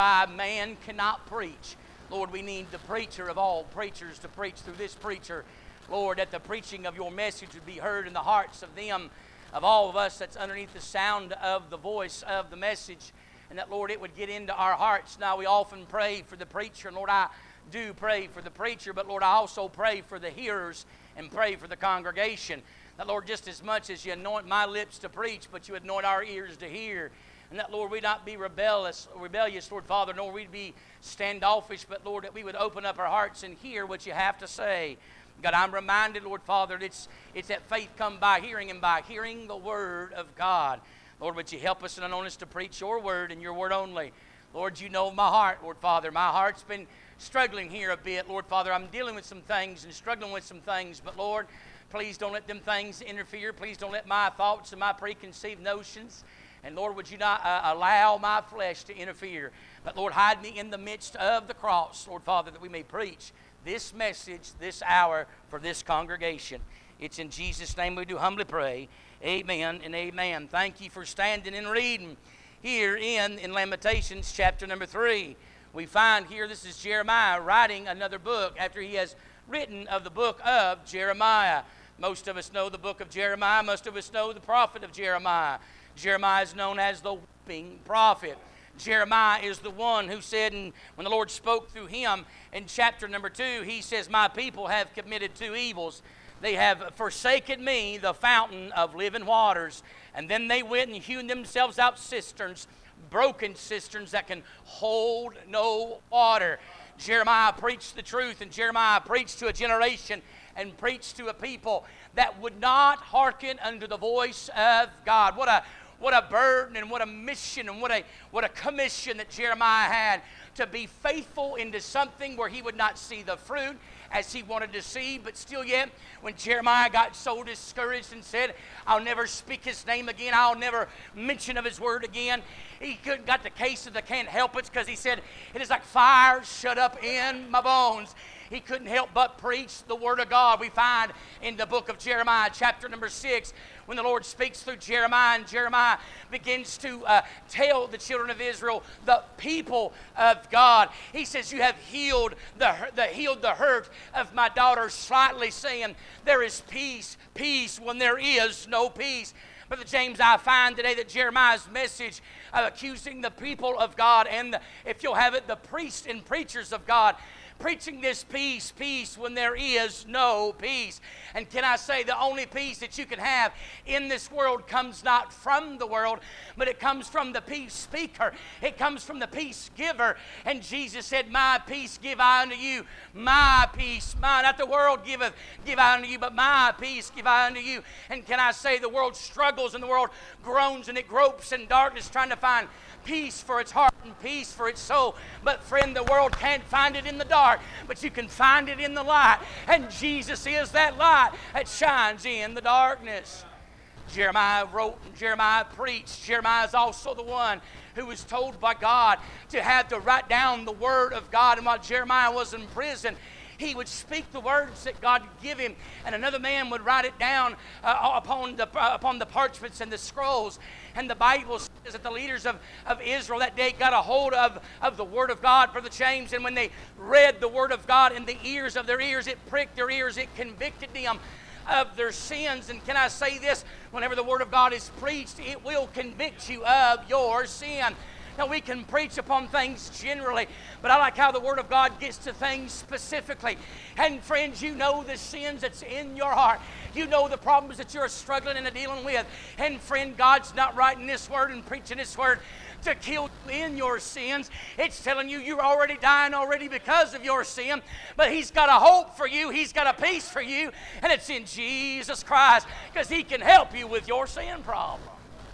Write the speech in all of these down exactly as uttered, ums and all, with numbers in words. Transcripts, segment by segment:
Man cannot preach. Lord, we need the preacher of all preachers to preach through this preacher. Lord, that the preaching of your message would be heard in the hearts of them, of all of us that's underneath the sound of the voice of the message, and that, Lord, it would get into our hearts. Now, we often pray for the preacher, and Lord, I do pray for the preacher, but Lord, I also pray for the hearers and pray for the congregation. That, Lord, just as much as you anoint my lips to preach, but you anoint our ears to hear. And that, Lord, we not be rebellious, rebellious, Lord Father, nor we'd be standoffish, but, Lord, that we would open up our hearts and hear what you have to say. God, I'm reminded, Lord Father, that it's, it's that faith come by hearing, and by hearing the Word of God. Lord, would you help us and anoint us to preach your Word and your Word only. Lord, you know my heart, Lord Father. My heart's been struggling here a bit, Lord Father. I'm dealing with some things and struggling with some things, but, Lord, please don't let them things interfere. Please don't let my thoughts and my preconceived notions, and Lord, would you not uh, allow my flesh to interfere. But Lord, hide me in the midst of the cross, Lord Father, that we may preach this message, this hour, for this congregation. It's in Jesus' name we do humbly pray. Amen and amen. Thank you for standing and reading here in, in Lamentations chapter number three. We find here, this is Jeremiah writing another book after he has written of the book of Jeremiah. Most of us know the book of Jeremiah. Most of us know the prophet of Jeremiah. Jeremiah is known as the weeping prophet. Jeremiah is the one who said, and when the Lord spoke through him in chapter number two, he says, my people have committed two evils. They have forsaken me, the fountain of living waters, and then they went and hewn themselves out cisterns, broken cisterns that can hold no water. Jeremiah preached the truth, and Jeremiah preached to a generation and preached to a people that would not hearken unto the voice of God. What a What a burden and what a mission and what a, what a commission that Jeremiah had to be faithful into something where he would not see the fruit as he wanted to see. But still yet, when Jeremiah got so discouraged and said, I'll never speak his name again, I'll never mention of his word again, he couldn't got the case of the can't help it, because he said, it is like fire shut up in my bones. He couldn't help but preach the word of God. We find in the book of Jeremiah, chapter number six, when the Lord speaks through Jeremiah, and Jeremiah begins to uh, tell the children of Israel, the people of God. He says, you have healed the, the, healed the hurt of my daughter slightly, saying, there is peace, peace when there is no peace. Brother James, I find today that Jeremiah's message of accusing the people of God, and the, if you'll have it, the priests and preachers of God, preaching this peace, peace when there is no peace. And can I say, the only peace that you can have in this world comes not from the world, but it comes from the peace speaker. It comes from the peace giver. And Jesus said, my peace give I unto you. My peace, my, not the world giveth, give I unto you, but my peace give I unto you. And can I say, the world struggles and the world groans and it gropes in darkness trying to find peace for its heart and peace for its soul. But friend, the world can't find it in the dark, but you can find it in the light. And Jesus is that light that shines in the darkness. Jeremiah wrote and Jeremiah preached. Jeremiah is also the one who was told by God to have to write down the word of God. And while Jeremiah was in prison, he would speak the words that God would give him, and another man would write it down uh, upon the uh, upon the parchments and the scrolls. And the Bible says that the leaders of, of Israel that day got a hold of, of the Word of God, Brother James, and when they read the Word of God in the ears of their ears, it pricked their ears, it convicted them of their sins. And can I say this? Whenever the Word of God is preached, it will convict you of your sin. Now, we can preach upon things generally, but I like how the Word of God gets to things specifically. And friends, you know the sins that's in your heart. You know the problems that you're struggling and dealing with. And friend, God's not writing this Word and preaching this Word to kill you in your sins. It's telling you you're already dying already because of your sin. But He's got a hope for you. He's got a peace for you. And it's in Jesus Christ, because He can help you with your sin problem.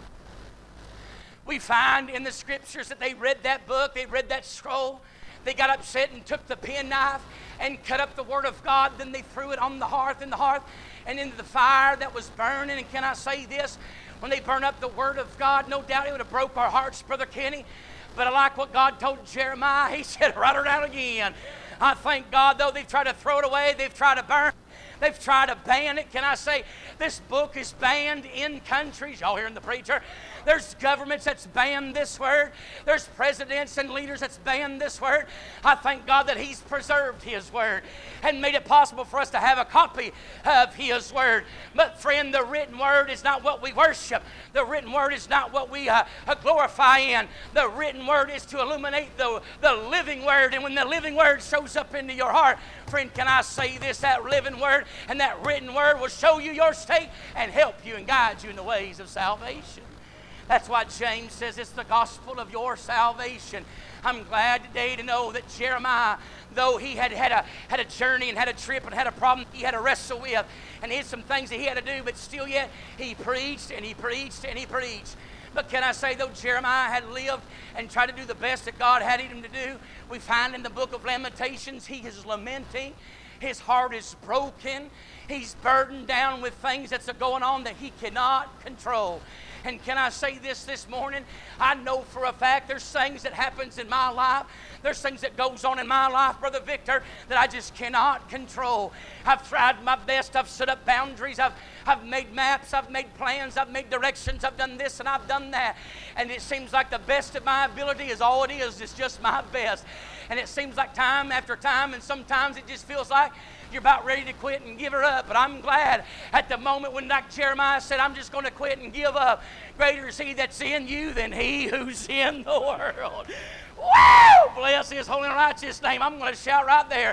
We find in the Scriptures that they read that book, they read that scroll, they got upset and took the penknife and cut up the Word of God, then they threw it on the hearth in the hearth and into the fire that was burning. And can I say this? When they burn up the Word of God, no doubt it would have broke our hearts, Brother Kenny. But I like what God told Jeremiah. He said, write her down again. I thank God, though, they've tried to throw it away, they've tried to burn it. They've tried to ban it. Can I say, this book is banned in countries. Y'all hearing the preacher? There's governments that's banned this word. There's presidents and leaders that's banned this word. I thank God that He's preserved His word and made it possible for us to have a copy of His word. But friend, the written word is not what we worship. The written word is not what we uh, glorify in. The written word is to illuminate the, the living word. And when the living word shows up into your heart, friend, can I say this? That living word and that written word will show you your state and help you and guide you in the ways of salvation. That's why James says it's the gospel of your salvation. I'm glad today to know that Jeremiah, though he had had a, had a journey and had a trip and had a problem he had to wrestle with, and he had some things that he had to do, but still yet he preached and he preached and he preached. But can I say, though Jeremiah had lived and tried to do the best that God had him to do, we find in the book of Lamentations he is lamenting. His heart is broken. He's burdened down with things that's going on that he cannot control. And can I say this this morning? I know for a fact there's things that happens in my life. There's things that goes on in my life, Brother Victor, that I just cannot control. I've tried my best. I've set up boundaries. I've, I've made maps. I've made plans. I've made directions. I've done this and I've done that. And it seems like the best of my ability is all it is. It's just my best. And it seems like time after time, and sometimes it just feels like you're about ready to quit and give her up. But I'm glad at the moment when, like Jeremiah said, I'm just going to quit and give up. Greater is He that's in you than he who's in the world. Woo! Bless His holy and righteous name. I'm going to shout right there.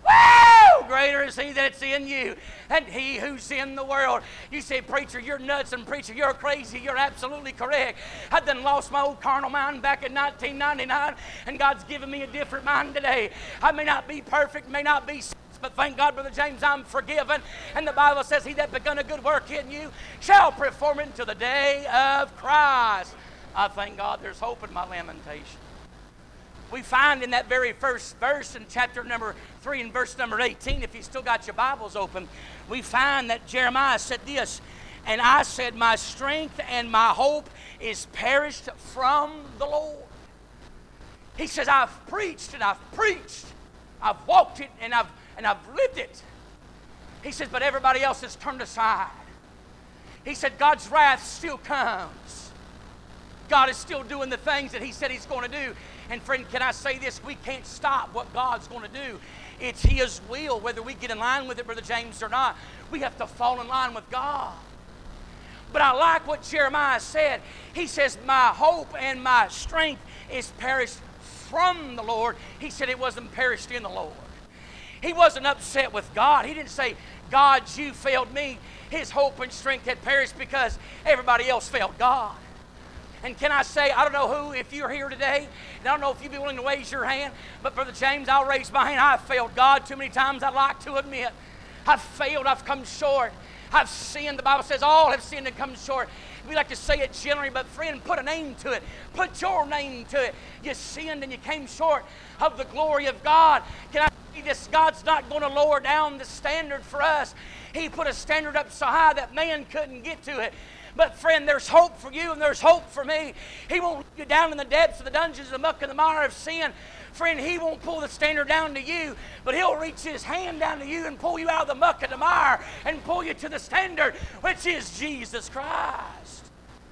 Woo! Greater is He that's in you than he who's in the world. You say, preacher, you're nuts, and preacher, you're crazy. You're absolutely correct. I done lost my old carnal mind back in nineteen ninety-nine, and God's given me a different mind today. I may not be perfect, may not be, but thank God, Brother James, I'm forgiven. And the Bible says, He that begun a good work in you shall perform it until the day of Christ. I thank God there's hope in my lamentation. We find in that very first verse in chapter number three and verse number eighteen, if you still got your Bibles open, we find that Jeremiah said this, and I said, my strength and my hope is perished from the Lord. He says, I've preached and I've preached. I've walked it and I've and I've lived it. He says, but everybody else has turned aside. He said, God's wrath still comes. God is still doing the things that He said He's going to do. And friend, can I say this? We can't stop what God's going to do. It's His will, whether we get in line with it, Brother James, or not. We have to fall in line with God. But I like what Jeremiah said. He says, my hope and my strength is perished from the Lord. He said it wasn't perished in the Lord. He wasn't upset with God. He didn't say, God, you failed me. His hope and strength had perished because everybody else failed God. And can I say, I don't know who, if you're here today, and I don't know if you'd be willing to raise your hand, but Brother James, I'll raise my hand. I've failed God too many times, I'd like to admit. I've failed, I've come short. I've sinned. The Bible says all have sinned and come short. We like to say it generally, but friend, put a name to it. Put your name to it. You sinned and you came short of the glory of God. Can I say this? God's not going to lower down the standard for us. He put a standard up so high that man couldn't get to it. But friend, there's hope for you and there's hope for me. He won't leave you down in the depths of the dungeons, the muck and the mire of sin. Friend, He won't pull the standard down to you, but He'll reach His hand down to you and pull you out of the muck and the mire and pull you to the standard, which is Jesus Christ.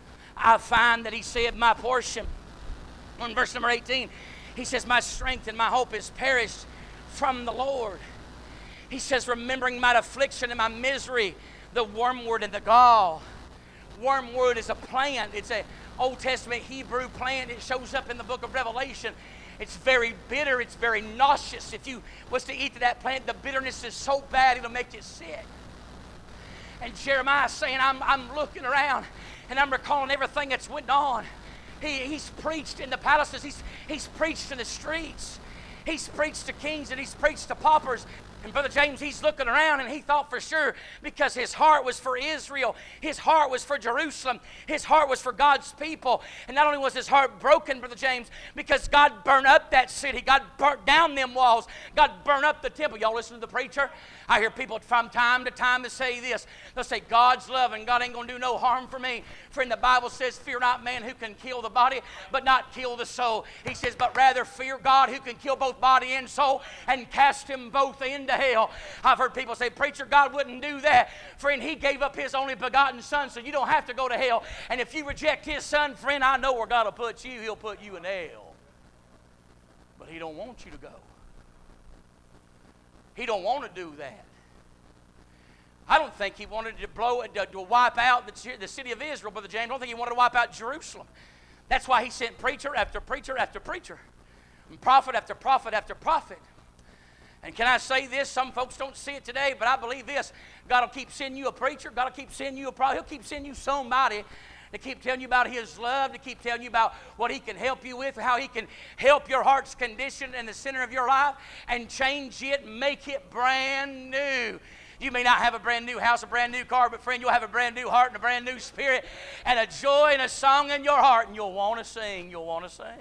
I find that He said, my portion, on verse number eighteen, He says, my strength and my hope is perished from the Lord. He says, remembering my affliction and my misery, the wormwood and the gall. Wormwood is a plant. It's an Old Testament Hebrew plant. It shows up in the book of Revelation. It's very bitter. It's very nauseous. If you was to eat that plant, the bitterness is so bad it'll make you sick. And Jeremiah's saying, I'm, I'm looking around and I'm recalling everything that's went on. He, he's preached in the palaces. He's, he's preached in the streets. He's preached to kings and he's preached to paupers. And Brother James, he's looking around and he thought for sure, because his heart was for Israel. His heart was for Jerusalem. His heart was for God's people. And not only was his heart broken, Brother James, because God burned up that city. God burnt down them walls. God burned up the temple. Y'all listen to the preacher? I hear people from time to time to say this. They'll say, God's love and God ain't going to do no harm for me. Friend, the Bible says, fear not man who can kill the body, but not kill the soul. He says, but rather fear God who can kill both body and soul and cast him both into into hell. I've heard people say, preacher, God wouldn't do that. Friend, He gave up His only begotten Son so you don't have to go to hell. And if you reject His Son, friend, I know where God will put you. He'll put you in hell. But He don't want you to go. He don't want to do that. I don't think He wanted to blow to, to wipe out the, the city of Israel, Brother James. I don't think He wanted to wipe out Jerusalem. That's why He sent preacher after preacher after preacher, and prophet after prophet after prophet. And can I say this? Some folks don't see it today, but I believe this. God will keep sending you a preacher. God will keep sending you a prophet. He'll keep sending you somebody to keep telling you about His love, to keep telling you about what He can help you with, how He can help your heart's condition in the center of your life and change it, make it brand new. You may not have a brand new house, a brand new car, but friend, you'll have a brand new heart and a brand new spirit and a joy and a song in your heart, and you'll want to sing. You'll want to sing.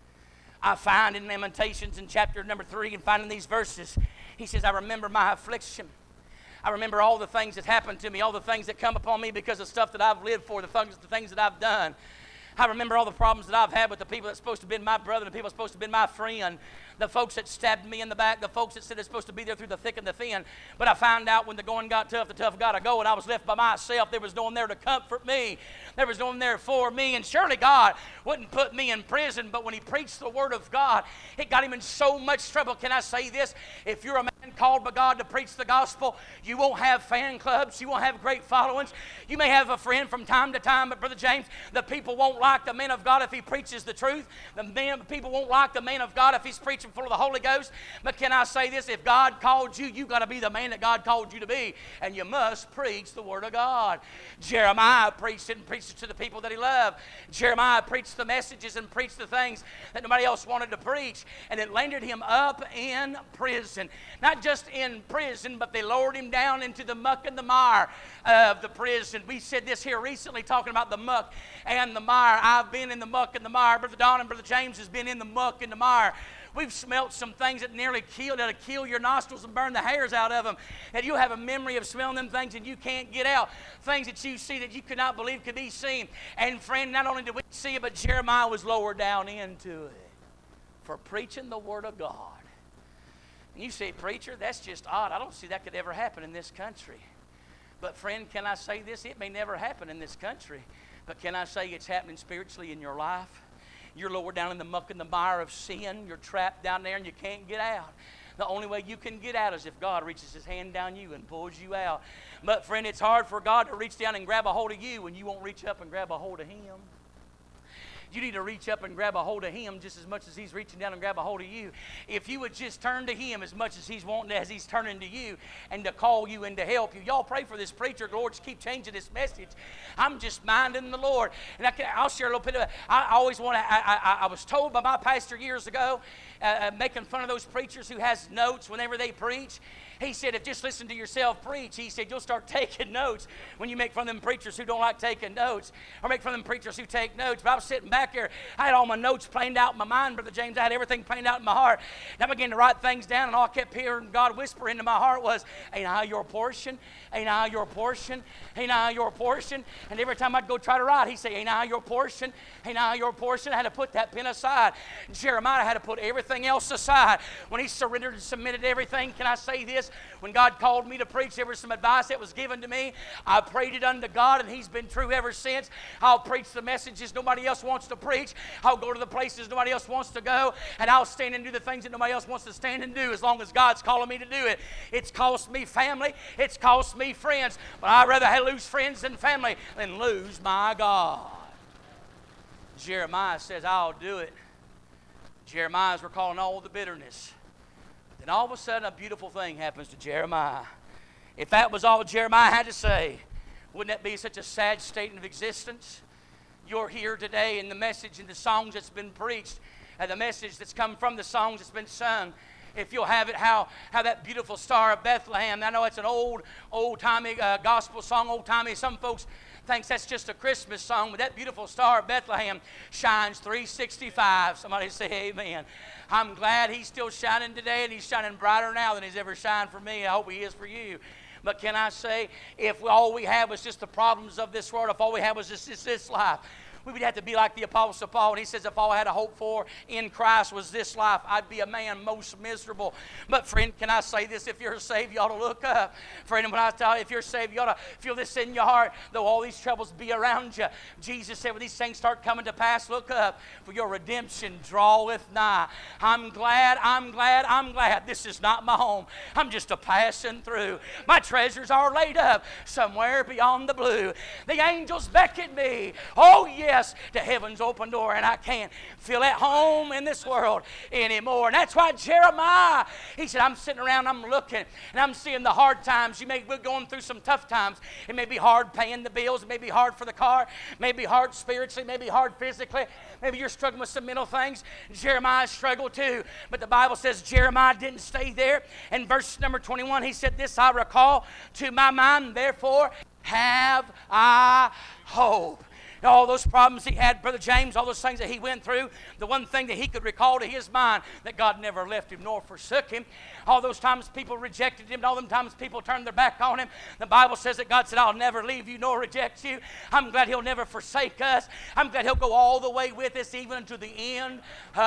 I find in Lamentations in chapter number three and finding these verses, he says, I remember my affliction. I remember all the things that happened to me, all the things that come upon me because of stuff that I've lived for, the things, the things that I've done. I remember all the problems that I've had with the people that's supposed to have been my brother, the people that's supposed to have been my friend, the folks that stabbed me in the back, the folks that said they're supposed to be there through the thick and the thin. But I found out when the going got tough, the tough got to go, and I was left by myself. There was no one there to comfort me. There was no one there for me. And surely God wouldn't put me in prison, but when He preached the Word of God, it got Him in so much trouble. Can I say this? If you're a man called by God to preach the gospel, you won't have fan clubs. You won't have great followings. You may have a friend from time to time, but Brother James, the people won't like the man of God if he preaches the truth. The man, people won't like the man of God if he's preaching full of the Holy Ghost. But can I say this? If God called you, you got to be the man that God called you to be, and you must preach the Word of God. Jeremiah preached it and preached it to the people that he loved. Jeremiah preached the messages and preached the things that nobody else wanted to preach, and it landed him up in prison. Not just in prison, but they lowered him down into the muck and the mire of the prison. We said this here recently, talking about the muck and the mire. I've been in the muck and the mire. Brother Don and Brother James has been in the muck and the mire. We've smelt some things that nearly kill, that'll kill your nostrils and burn the hairs out of them. And you have a memory of smelling them things and you can't get out. Things that you see that you could not believe could be seen. And friend, not only did we see it, but Jeremiah was lowered down into it for preaching the Word of God. And you say, preacher, that's just odd. I don't see that could ever happen in this country. But friend, can I say this? It may never happen in this country. But can I say it's happening spiritually in your life? You're lower down in the muck and the mire of sin. You're trapped down there and you can't get out. The only way you can get out is if God reaches His hand down you and pulls you out. But friend, it's hard for God to reach down and grab a hold of you when you won't reach up and grab a hold of Him. You need to reach up and grab a hold of Him just as much as He's reaching down and grab a hold of you. If you would just turn to Him as much as He's wanting, as He's turning to you, and to call you and to help you. Y'all pray for this preacher. Lord, just keep changing this message. I'm just minding the Lord. And I can, I'll share a little bit of it. I always want to, I, I, I was told by my pastor years ago, uh, making fun of those preachers who has notes whenever they preach. He said, if just listen to yourself preach, he said, you'll start taking notes when you make fun of them preachers who don't like taking notes, or make fun of them preachers who take notes. But I was sitting back there, I had all my notes planned out in my mind, Brother James. I had everything planned out in my heart. And I began to write things down, and all I kept hearing God whisper into my heart was, ain't I your portion? Ain't I your portion? Ain't I your portion? And every time I'd go try to write, he'd say, ain't I your portion? Ain't I your portion? I had to put that pen aside. Jeremiah had to put everything else aside. When he surrendered and submitted everything, can I say this? When God called me to preach, there was some advice that was given to me. I prayed it unto God, and He's been true ever since. I'll preach the messages nobody else wants to preach. I'll go to the places nobody else wants to go, and I'll stand and do the things that nobody else wants to stand and do as long as God's calling me to do it. It's cost me family. It's cost me friends. But I'd rather lose friends than family than lose my God. Jeremiah says, I'll do it. Jeremiah's recalling all the bitterness. And all of a sudden, a beautiful thing happens to Jeremiah. If that was all Jeremiah had to say, wouldn't that be such a sad state of existence? You're here today, and the message and the songs that's been preached, and the message that's come from the songs that's been sung, if you'll have it, how, how that beautiful star of Bethlehem. I know it's an old, old-timey uh, gospel song, old-timey. Some folks thinks that's just a Christmas song, but that beautiful star of Bethlehem shines three sixty-five. Somebody say amen. I'm glad He's still shining today, and He's shining brighter now than He's ever shined for me. I hope He is for you. But can I say, if all we have was just the problems of this world, if all we have was just this, this life, We would have to be like the Apostle Paul. And he says, if all I had a hope for in Christ was this life, I'd be a man most miserable. But friend, can I say this? If you're saved, you ought to look up. Friend, when I tell you, if you're saved, you ought to feel this in your heart, though all these troubles be around you. Jesus said, when these things start coming to pass, look up, for your redemption draweth nigh. I'm glad, I'm glad, I'm glad this is not my home. I'm just a passing through. My treasures are laid up somewhere beyond the blue. The angels beckon me, oh yes, to heaven's open door, and I can't feel at home in this world anymore. And that's why Jeremiah, he said, I'm sitting around, I'm looking, and I'm seeing the hard times. You may be going through some tough times. It may be hard paying the bills. It may be hard for the car. It may be hard spiritually. It may be hard physically. Maybe you're struggling with some mental things. Jeremiah struggled too. But the Bible says Jeremiah didn't stay there. In verse number twenty-one, he said, this I recall to my mind, therefore have I hope. All those problems he had, Brother James, all those things that he went through, the one thing that he could recall to his mind, that God never left him nor forsook him. All those times people rejected him, and all them times people turned their back on him. The Bible says that God said, I'll never leave you nor reject you. I'm glad he'll never forsake us. I'm glad he'll go all the way with us, even to the end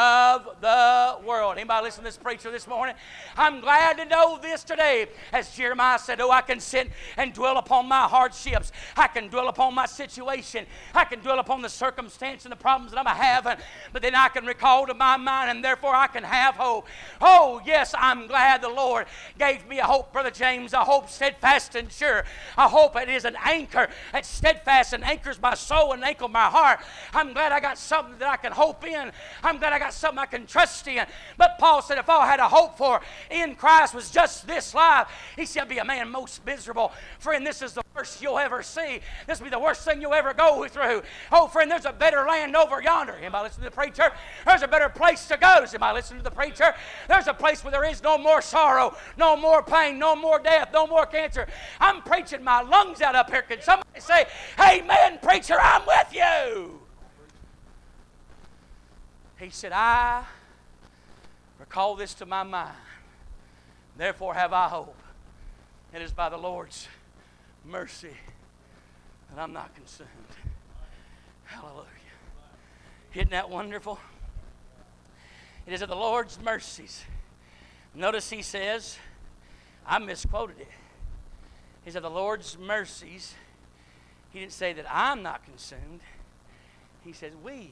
of the world. Anybody listen to this preacher this morning? I'm glad to know this today. As Jeremiah said, oh, I can sit and dwell upon my hardships. I can dwell upon my situation. I can dwell upon the circumstance and the problems that I'm having, but then I can recall to my mind, and therefore I can have hope. Oh, yes, I'm glad the Lord gave me a hope, Brother James, a hope steadfast and sure. A hope that is an anchor that's steadfast and anchors my soul and anchors my heart. I'm glad I got something that I can hope in. I'm glad I got something I can trust in. But Paul said, if all I had a hope for in Christ was just this life, he said, I'd be a man most miserable. Friend, this is the worst you'll ever see. This will be the worst thing you'll ever go through. Oh, friend, there's a better land over yonder. Anybody listen to the preacher? There's a better place to go. Anybody listen to the preacher? There's a place where there is no more sorrow, no more pain, no more death, no more cancer. I'm preaching my lungs out up here. Can somebody say, amen, preacher, I'm with you? He said, I recall this to my mind. Therefore have I hope. It is by the Lord's mercy that I'm not consumed. Hallelujah. Isn't that wonderful? It is of the Lord's mercies. Notice he says, I misquoted it. He said, the Lord's mercies. He didn't say that I'm not consumed. He says, we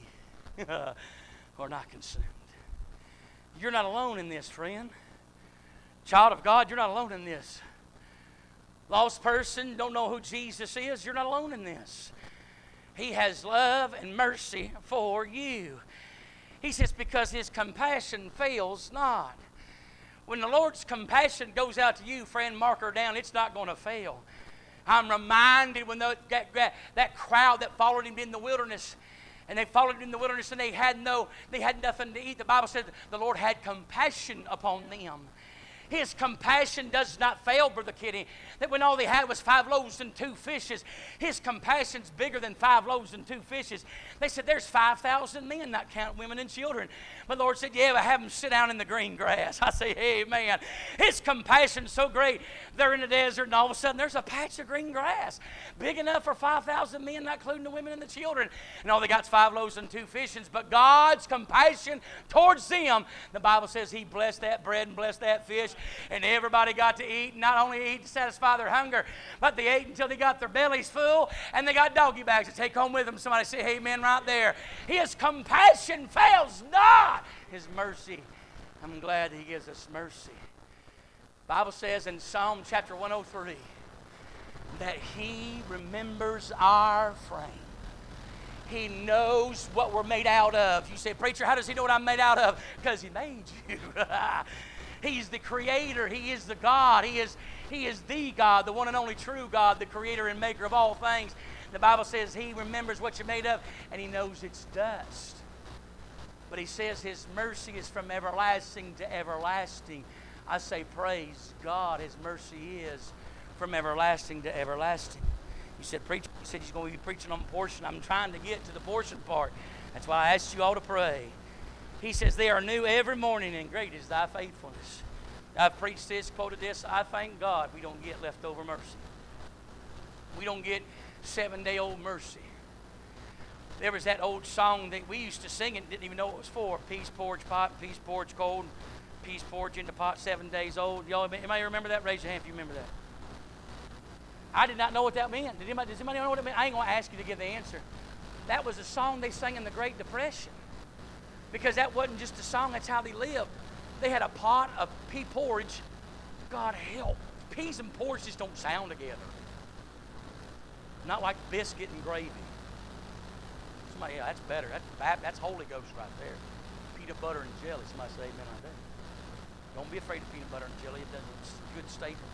are not consumed. You're not alone in this, friend. Child of God, you're not alone in this. Lost person, don't know who Jesus is, you're not alone in this. He has love and mercy for you. He says, because his compassion fails not. When the Lord's compassion goes out to you, friend, mark her down, it's not going to fail. I'm reminded when the, that, that, that crowd that followed him in the wilderness, and they followed him in the wilderness, and they had no, they had nothing to eat. The Bible says the Lord had compassion upon them. His compassion does not fail, Brother Kitty. That when all they had was five loaves and two fishes, his compassion's bigger than five loaves and two fishes. They said, there's five thousand men, not count women and children. But the Lord said, yeah, but have them sit down in the green grass. I say, hey, man, his compassion's so great. They're in the desert, and all of a sudden there's a patch of green grass big enough for five thousand men, not including the women and the children. And all they got's five loaves and two fishes. But God's compassion towards them, the Bible says he blessed that bread and blessed that fish. And everybody got to eat, and not only eat to satisfy their hunger, but they ate until they got their bellies full, and they got doggy bags to take home with them. Somebody say amen right there. His compassion fails not. His mercy, I'm glad he gives us mercy. The Bible says in Psalm chapter one oh three that he remembers our frame. He knows what we're made out of. You say, preacher, how does he know what I'm made out of? Because he made you. He's the creator. He is the God. He is, he is the God, the one and only true God, the creator and maker of all things. The Bible says he remembers what you're made of, and he knows it's dust. But he says his mercy is from everlasting to everlasting. I say, praise God, his mercy is from everlasting to everlasting. You said, preacher, he said he's going to be preaching on portion. I'm trying to get to the portion part. That's why I asked you all to pray. He says, they are new every morning, and great is thy faithfulness. I've preached this, quoted this. I thank God we don't get leftover mercy. We don't get seven-day-old mercy. There was that old song that we used to sing and didn't even know what it was for. Peace porridge pot, peace porridge cold, peace porridge in the pot seven days old. Y'all, anybody remember that? Raise your hand if you remember that. I did not know what that meant. Did anybody, does anybody know what it meant? I ain't going to ask you to give the answer. That was a song they sang in the Great Depression. Because that wasn't just a song, that's how they lived. They had a pot of pea porridge. God help. Peas and porridge just don't sound together. Not like biscuit and gravy. Somebody, yeah, that's better. That's, that's Holy Ghost right there. Peanut butter and jelly. Somebody say amen right there. Don't be afraid of peanut butter and jelly. It doesn't, it's a good staple.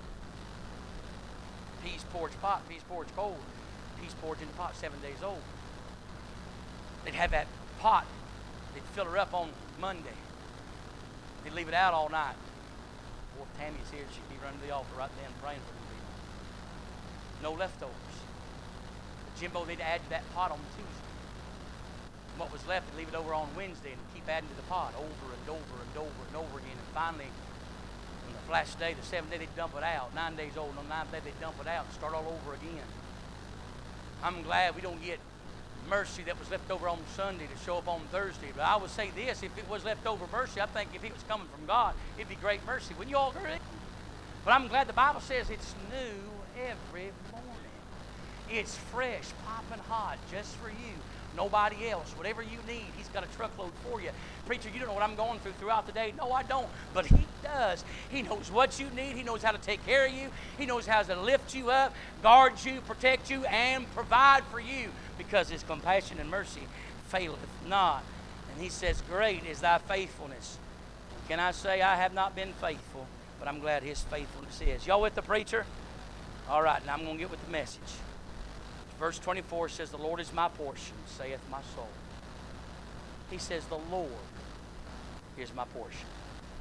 Peas porridge pot, peas porridge cold. Peas porridge in the pot, seven days old. They'd have that pot. They'd fill her up on Monday. They'd leave it out all night. Boy, if Tammy's here, she'd be running to the altar right then praying for them people. No leftovers. But Jimbo, they'd add to that pot on Tuesday. And what was left, they'd leave it over on Wednesday and keep adding to the pot over and over and over and over again. And finally, on the last day, the seventh day, they'd dump it out. Nine days old, and on the ninth day, they'd dump it out and start all over again. I'm glad we don't get mercy that was left over on Sunday to show up on Thursday. But I would say this, if it was leftover mercy, I think if it was coming from God, it'd be great mercy. Wouldn't you all agree? But I'm glad the Bible says it's new every morning. It's fresh, popping hot, just for you. Nobody else. Whatever you need, He's got a truckload for you. Preacher, you don't know what I'm going through throughout the day. No, I don't. But He does. He knows what you need. He knows how to take care of you. He knows how to lift you up, guard you, protect you, and provide for you, because His compassion and mercy faileth not. And He says, great is thy faithfulness. Can I say I have not been faithful, but I'm glad His faithfulness is. Y'all with the preacher? All right, now I'm going to get with the message. Verse twenty-four says, the Lord is my portion, saith my soul. He says, the Lord is my portion.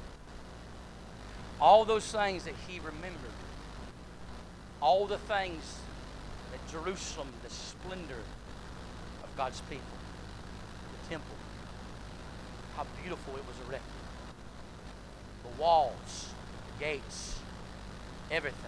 All those things that He remembered, all the things that Jerusalem, the splendor of God's people, the temple, how beautiful it was erected, the walls, the gates, everything.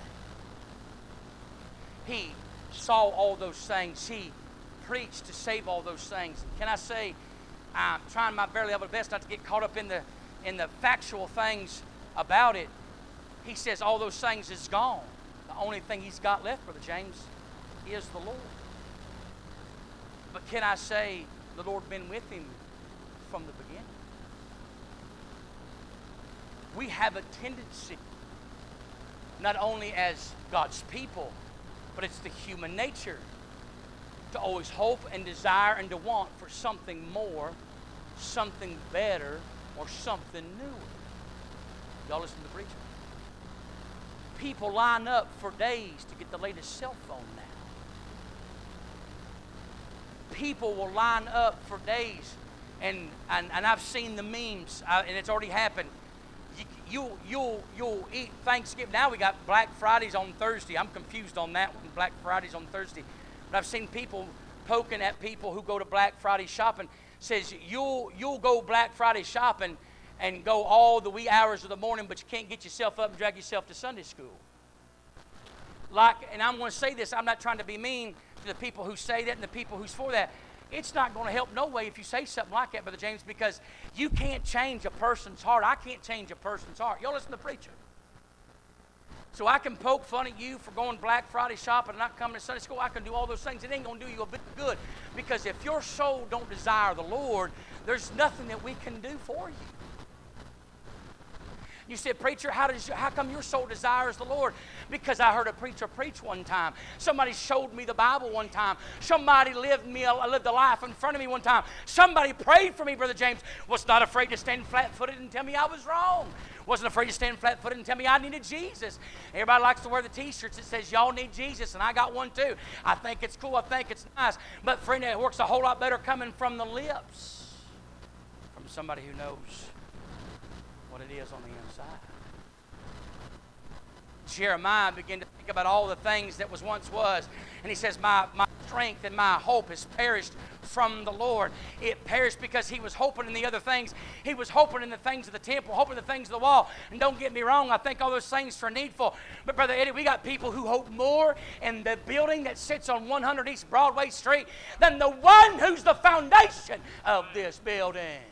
He saw all those things. He preached to save all those things. Can I say, I'm trying my very level best not to get caught up in the in the factual things about it. He says all those things is gone. The only thing He's got left, Brother James, is the Lord. But can I say the Lord been with him from the beginning? We have a tendency, not only as God's people, but it's the human nature to always hope and desire and to want for something more, something better, or something newer. Y'all listen to the preacher. People line up for days to get the latest cell phone now. People will line up for days, and and, and I've seen the memes, uh, and it's already happened. You, you'll you'll you'll eat Thanksgiving. Now we got Black Fridays on Thursday. I'm confused on that one. Black Fridays on Thursday, but I've seen people poking at people who go to Black Friday shopping. Says you'll you'll go Black Friday shopping and go all the wee hours of the morning, but you can't get yourself up and drag yourself to Sunday school. Like, and I'm going to say this, I'm not trying to be mean to the people who say that and the people who's for that. It's not going to help no way if you say something like that, Brother James, because you can't change a person's heart. I can't change a person's heart. Y'all listen to the preacher. So I can poke fun at you for going Black Friday shopping and not coming to Sunday school. I can do all those things. It ain't going to do you a bit of good, because if your soul don't desire the Lord, there's nothing that we can do for you. You said, preacher, how does you, how come your soul desires the Lord? Because I heard a preacher preach one time. Somebody showed me the Bible one time. Somebody lived me lived a life in front of me one time. Somebody prayed for me, Brother James. Was not afraid to stand flat-footed and tell me I was wrong. Wasn't afraid to stand flat-footed and tell me I needed Jesus. Everybody likes to wear the T-shirts that says, y'all need Jesus, and I got one too. I think it's cool. I think it's nice. But, friend, it works a whole lot better coming from the lips, from somebody who knows what it is on the inside. Jeremiah began to think about all the things that was once was, and he says, my, my strength and my hope has perished from the Lord. It perished because he was hoping in the other things. He was hoping in the things of the temple, hoping in the things of the wall. And don't get me wrong, I think all those things are needful. But Brother Eddie, we got people who hope more in the building that sits on one hundred East Broadway Street than the one who's the foundation of this building.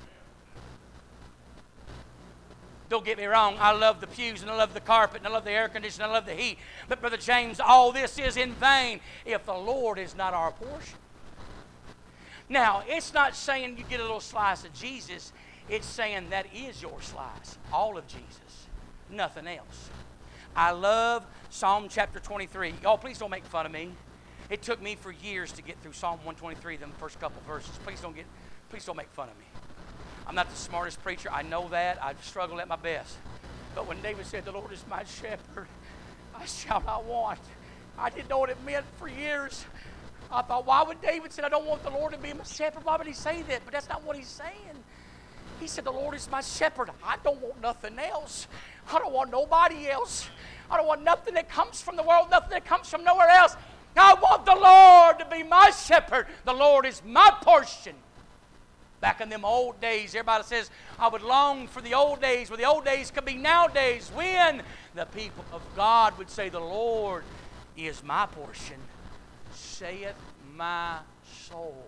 Don't get me wrong, I love the pews and I love the carpet and I love the air conditioning, I love the heat. But Brother James, all this is in vain if the Lord is not our portion. Now, it's not saying you get a little slice of Jesus. It's saying that is your slice, all of Jesus, nothing else. I love Psalm chapter twenty-three. Y'all, please don't make fun of me. It took me for years to get through Psalm one twenty-three, them first couple verses. Please don't get, please don't make fun of me. I'm not the smartest preacher. I know that. I've struggled at my best. But when David said, the Lord is my shepherd, I shall not want. I didn't know what it meant for years. I thought, why would David say, I don't want the Lord to be my shepherd? Why would he say that? But that's not what he's saying. He said, the Lord is my shepherd. I don't want nothing else. I don't want nobody else. I don't want nothing that comes from the world, nothing that comes from nowhere else. I want the Lord to be my shepherd. The Lord is my portion. Back in them old days, everybody says, I would long for the old days, where the old days could be nowadays, when the people of God would say, the Lord is my portion, saith my soul.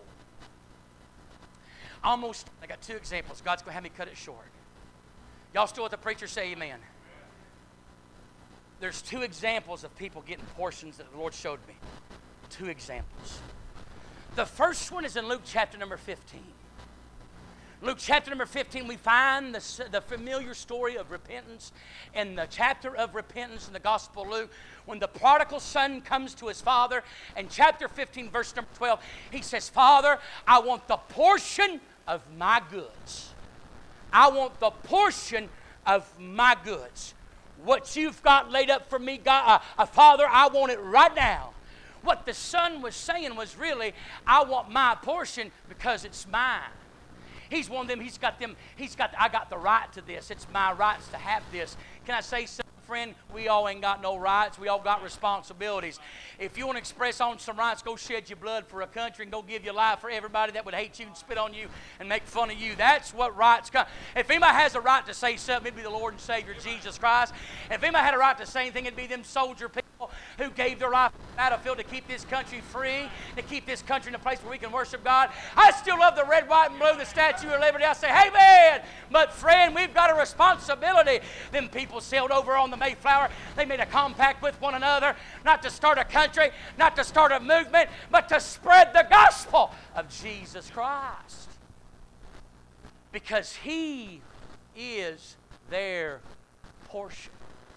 Almost, I got two examples. God's going to have me cut it short. Y'all still let the preacher say amen? There's two examples of people getting portions that the Lord showed me. Two examples. The first one is in Luke chapter number fifteen. Luke chapter number fifteen, we find the, the familiar story of repentance. In the chapter of repentance in the Gospel of Luke, when the prodigal son comes to his father, in chapter fifteen, verse number twelve, he says, Father, I want the portion of my goods. I want the portion of my goods. What you've got laid up for me, God, uh, uh, Father, I want it right now. What the son was saying was really, I want my portion because it's mine. He's one of them, he's got them, he's got, I got the right to this. It's my rights to have this. Can I say something, friend? We all ain't got no rights. We all got responsibilities. If you want to express on some rights, go shed your blood for a country and go give your life for everybody that would hate you and spit on you and make fun of you. That's what rights come. If anybody has a right to say something, it'd be the Lord and Savior Jesus Christ. If anybody had a right to say anything, it'd be them soldier people who gave their life on the battlefield to keep this country free, to keep this country in a place where we can worship God. I still love the red, white, and blue, the Statue of Liberty. I say, hey, man, but friend, we've got a responsibility. Them people sailed over on the Mayflower. They made a compact with one another, not to start a country, not to start a movement, but to spread the gospel of Jesus Christ. Because He is their portion.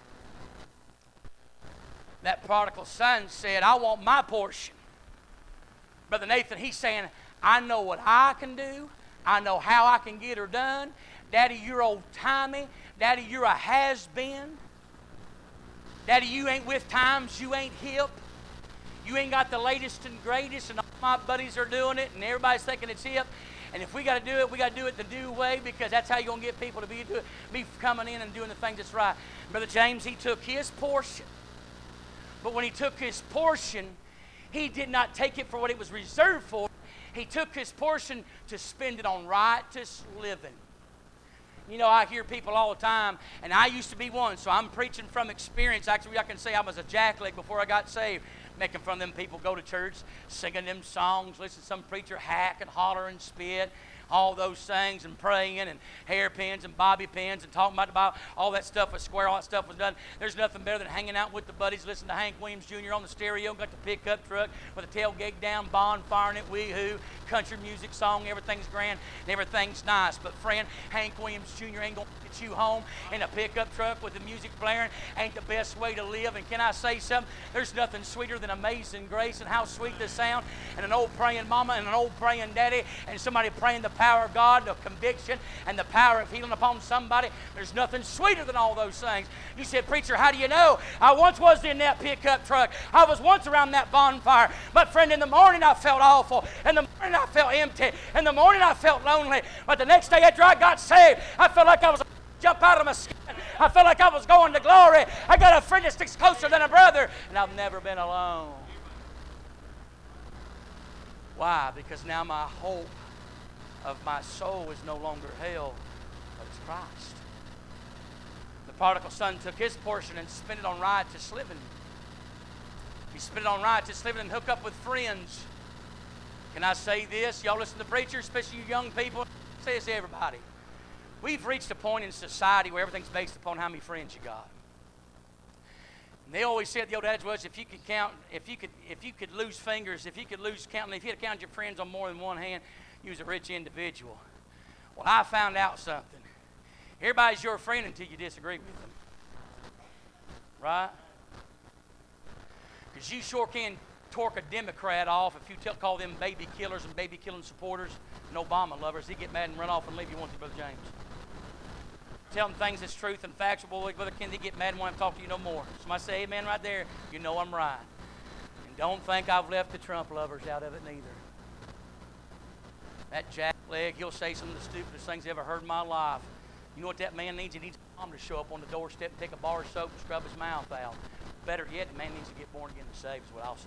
That prodigal son said, I want my portion. Brother Nathan, he's saying, I know what I can do. I know how I can get her done. Daddy, you're old-timey. Daddy, you're a has-been. Daddy, you ain't with times. You ain't hip. You ain't got the latest and greatest, and all my buddies are doing it, and everybody's thinking it's hip. And if we got to do it, we got to do it the new way, because that's how you're going to get people to be, do it, be coming in and doing the things that's right. Brother James, he took his portion. But when he took his portion, he did not take it for what it was reserved for. He took his portion to spend it on righteous living. You know, I hear people all the time, and I used to be one, so I'm preaching from experience. Actually, I can say I was a jackleg before I got saved, making fun of them people go to church, singing them songs, listen to some preacher hack and holler and spit, all those things, and praying, and hairpins and bobby pins, and talking about the Bible. All that stuff was square, all that stuff was done. There's nothing better than hanging out with the buddies, listening to Hank Williams Junior on the stereo, got the pickup truck with the tailgate down, bonfiring it, wee-hoo, country music song, everything's grand, and everything's nice. But friend, Hank Williams Junior ain't going to get you home in a pickup truck with the music blaring. Ain't the best way to live. And can I say something? There's nothing sweeter than Amazing Grace, and how sweet the sound, and an old praying mama and an old praying daddy, and somebody praying the power of God, the conviction and the power of healing upon somebody. There's nothing sweeter than all those things. You said, preacher, how do you know? I once was in that pickup truck. I was once around that bonfire. But friend, in the morning I felt awful. In the morning I felt empty. In the morning I felt lonely. But the next day after I got saved, I felt like I was jump out of my skin. I felt like I was going to glory. I got a friend that sticks closer than a brother, and I've never been alone. Why? Because now my hope of my soul is no longer hell, but it's Christ. The prodigal son took his portion and spent it on riotous living. He spent it on riotous living and hooked up with friends. Can I say this? Y'all listen to preachers, especially you young people. Say this to everybody. We've reached a point in society where everything's based upon how many friends you got. And they always said, the old adage was, if you could count, if you could, if you could lose fingers, if you could lose counting, if you had to count your friends on more than one hand, you was a rich individual. Well, I found out something. Everybody's your friend until you disagree with them. Right? Because you sure can torque a Democrat off if you tell, call them baby killers and baby killing supporters and Obama lovers. He'd get mad and run off and leave you once, Brother James. Tell them things that's truth and factual. Boy, Brother Kennedy, get mad and won't talk to you no more. Somebody say amen right there. You know I'm right. And don't think I've left the Trump lovers out of it neither. That jackleg, he'll say some of the stupidest things I've ever heard in my life. You know what that man needs? He needs a mom to show up on the doorstep and take a bar of soap and scrub his mouth out. Better yet, the man needs to get born again and saved is what I'll say.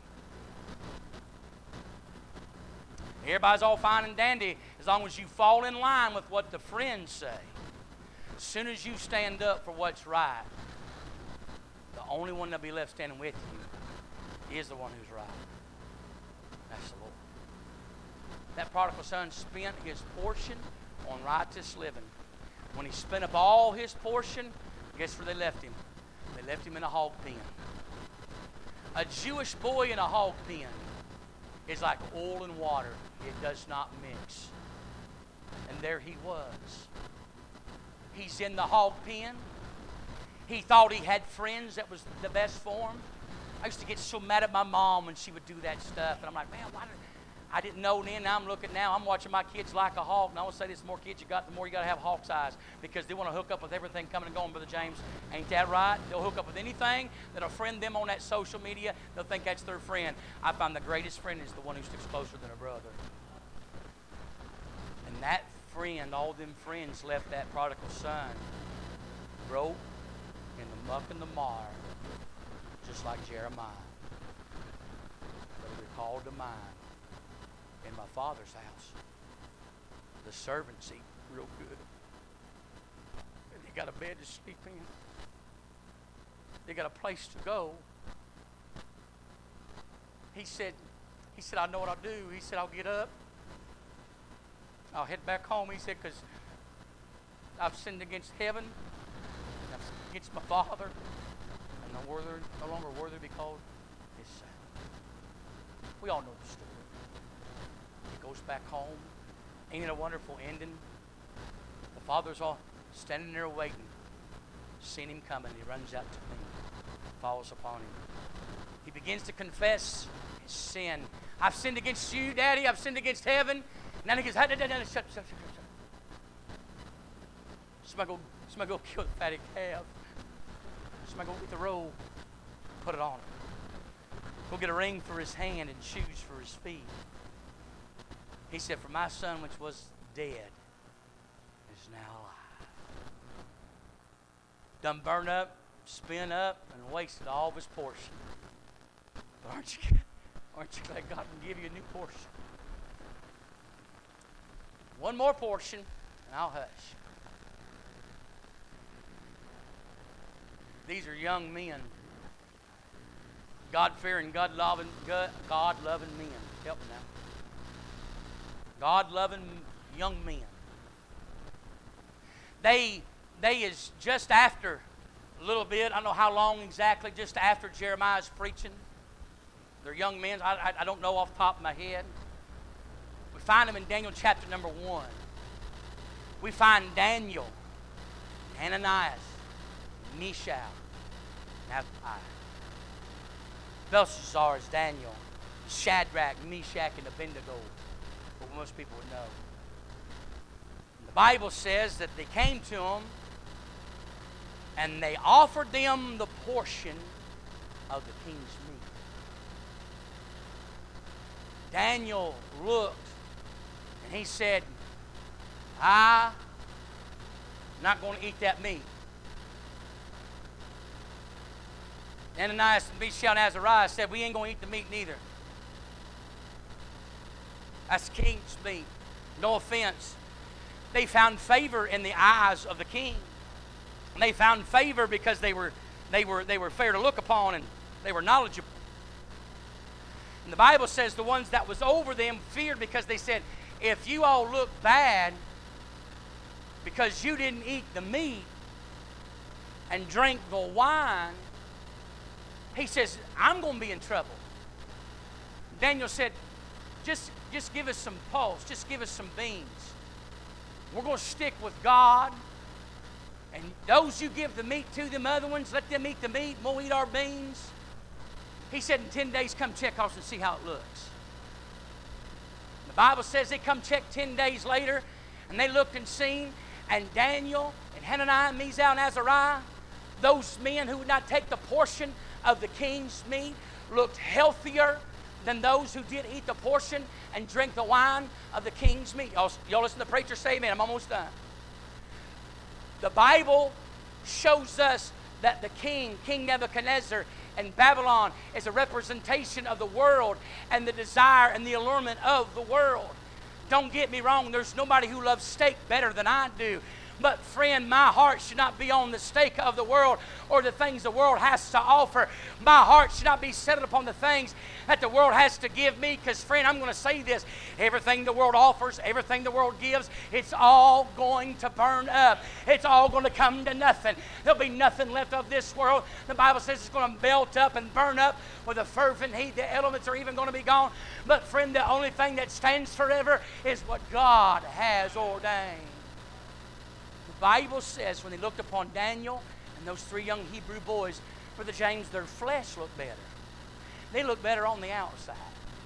Everybody's all fine and dandy as long as you fall in line with what the friends say. As soon as you stand up for what's right, the only one that'll be left standing with you is the one who's right. That's the Lord. That prodigal son spent his portion on righteous living. When he spent up all his portion, guess where they left him? They left him in a hog pen. A Jewish boy in a hog pen is like oil and water. It does not mix. And there he was. He's in the hog pen. He thought he had friends that was the best for him. I used to get so mad at my mom when she would do that stuff. And I'm like, man, why did I didn't know then. Now I'm looking now. I'm watching my kids like a hawk. And I want to say this, the more kids you got, the more you got to have hawk's eyes. Because they want to hook up with everything coming and going, Brother James. Ain't that right? They'll hook up with anything that'll friend them on that social media. They'll think that's their friend. I find the greatest friend is the one who sticks closer than a brother. And that friend, all them friends left that prodigal son broke in the muck and the mire, just like Jeremiah. But he recalled to mind, in my Father's house, the servants eat real good. And they got a bed to sleep in. They got a place to go. He said, he said, I know what I'll do. He said, I'll get up. I'll head back home. He said, because I've sinned against heaven. And I've sinned against my Father. And no, worthy, no longer worthy to be called his son. We all know the story. He goes back home. Ain't it a wonderful ending? The Father's all standing there waiting. Seen him coming. He runs out to me. Falls upon him. He begins to confess his sin. I've sinned against you, Daddy. I've sinned against heaven. And then he goes, shut, shut, shut, shut, shut, shut. Somebody go, somebody go kill the fatty calf. Somebody go get the robe, put it on him. Go get a ring for his hand and shoes for his feet. He said, for my son which was dead is now alive. Done burned up, spent up, and wasted all of his portion. But aren't you, aren't you glad God can give you a new portion? One more portion, and I'll hush. These are young men. God-fearing, God-loving, God-loving men. Help me now. God-loving young men. They, they is just after a little bit, I don't know how long exactly, just after Jeremiah's preaching. They're young men. I, I, I don't know off the top of my head. We find them in Daniel chapter number one. We find Daniel, Ananias, Mishael, and Azariah. Belshazzar is Daniel. Shadrach, Meshach, and Abednego. What most people would know. The Bible says that they came to him and they offered them the portion of the king's meat. Daniel looked and he said, I'm not going to eat that meat. Ananias, Mishael, and Azariah said, we ain't going to eat the meat neither. That's king's meat. No offense. They found favor in the eyes of the king. And they found favor because they were, they were, they were fair to look upon, and they were knowledgeable. And the Bible says the ones that was over them feared, because they said, if you all look bad because you didn't eat the meat and drink the wine, he says, I'm going to be in trouble. Daniel said, just, just give us some pulse. Just give us some beans. We're going to stick with God. And those you give the meat to, them other ones, let them eat the meat, and we'll eat our beans. He said, in ten days, come check us and see how it looks. The Bible says they come check ten days later, and they looked and seen, and Daniel and Hananiah and Mishael and Azariah, those men who would not take the portion of the king's meat, looked healthier than those who did eat the portion and drink the wine of the king's meat. Y'all, y'all listen to the preacher say amen. I'm almost done. The Bible shows us that the king, King Nebuchadnezzar, and Babylon is a representation of the world and the desire and the allurement of the world. Don't get me wrong, there's nobody who loves steak better than I do. But friend, my heart should not be on the steak of the world or the things the world has to offer. My heart should not be settled upon the things that the world has to give me. Because friend, I'm going to say this. Everything the world offers, everything the world gives, it's all going to burn up. It's all going to come to nothing. There'll be nothing left of this world. The Bible says it's going to melt up and burn up with a fervent heat. The elements are even going to be gone. But friend, the only thing that stands forever is what God has ordained. The Bible says when they looked upon Daniel and those three young Hebrew boys, Brother James, their flesh looked better. They looked better on the outside.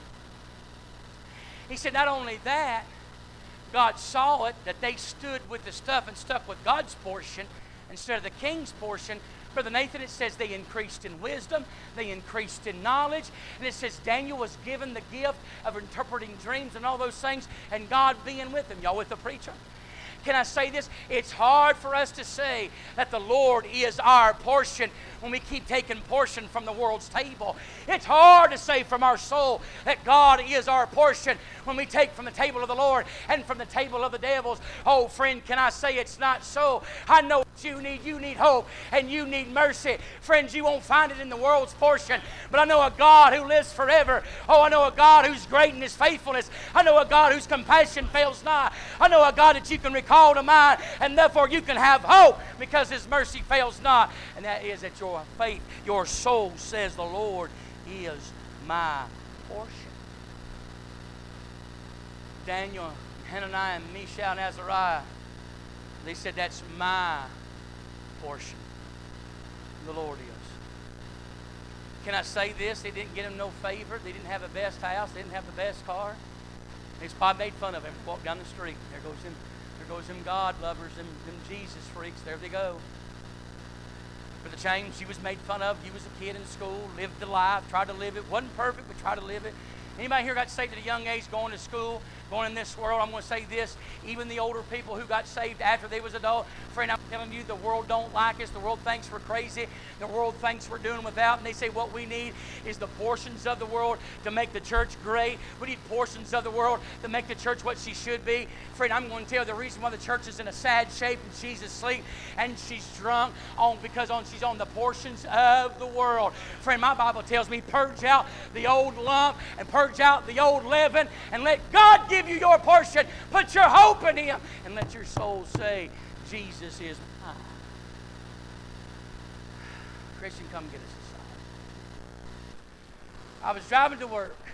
He said not only that, God saw it, that they stood with the stuff and stuck with God's portion instead of the king's portion. Brother Nathan, it says they increased in wisdom, they increased in knowledge, and it says Daniel was given the gift of interpreting dreams and all those things, and God being with him. Y'all with the preacher? Can I say this? It's hard for us to say that the Lord is our portion when we keep taking portion from the world's table. It's hard to say from our soul that God is our portion when we take from the table of the Lord and from the table of the devils. Oh, friend, can I say it's not so? I know what you need. You need hope and you need mercy. Friends, you won't find it in the world's portion, but I know a God who lives forever. Oh, I know a God who's great in His faithfulness. I know a God whose compassion fails not. I know a God that you can recall to mind, and therefore you can have hope because His mercy fails not, and that is that your faith, your soul says, the Lord is my portion. Daniel, Hananiah, and Mishael, and Azariah, they said, that's my portion. The Lord is. Can I say this? They didn't get him no favor. They didn't have the best house. They didn't have the best car. They probably made fun of him. Walked down the street. There goes him. There goes them God lovers, them, them Jesus freaks. There they go. Brother James, he was made fun of. He was a kid in school, lived the life, tried to live it. Wasn't perfect, but tried to live it. Anybody here got saved at a young age, going to school, going in this world? I'm going to say this. Even the older people who got saved after they was adult, friend, I'm telling you, the world don't like us. The world thinks we're crazy. The world thinks we're doing without. And they say what we need is the portions of the world to make the church great. We need portions of the world to make the church what she should be. Friend, I'm going to tell you the reason why the church is in a sad shape and she's asleep and she's drunk on because on she's on the portions of the world. Friend, my Bible tells me purge out the old lump and purge out the old leaven and let God give you your portion. Put your hope in Him and let your soul say, Jesus is mine. Christian, come get us a sign. I was driving to work